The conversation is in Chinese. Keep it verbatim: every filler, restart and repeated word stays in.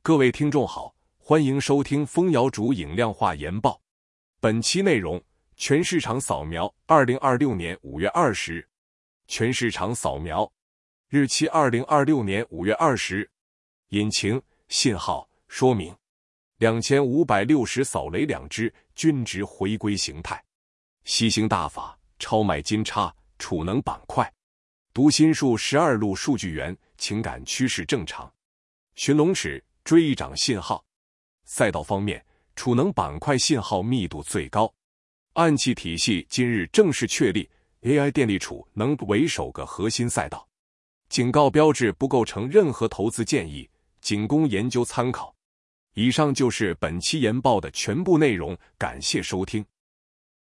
各位听众好，欢迎收听蜂瑶主影量化研报。本期内容：全市场扫描，二零二六年五月二十日。全市场扫描，日期二零二六年五月二十日。引擎、信号、说明。两千五百六十扫雷两只，均值回归形态。吸星大法，超卖金叉，储能板块。读心术十二路数据源，情感趋势正常。寻龙尺，追涨信号。赛道方面，储能板块信号密度最高。暗器体系今日正式确立 A I 电力储能为首个核心赛道。警告标志不构成任何投资建议，仅供研究参考。以上就是本期研报的全部内容，感谢收听。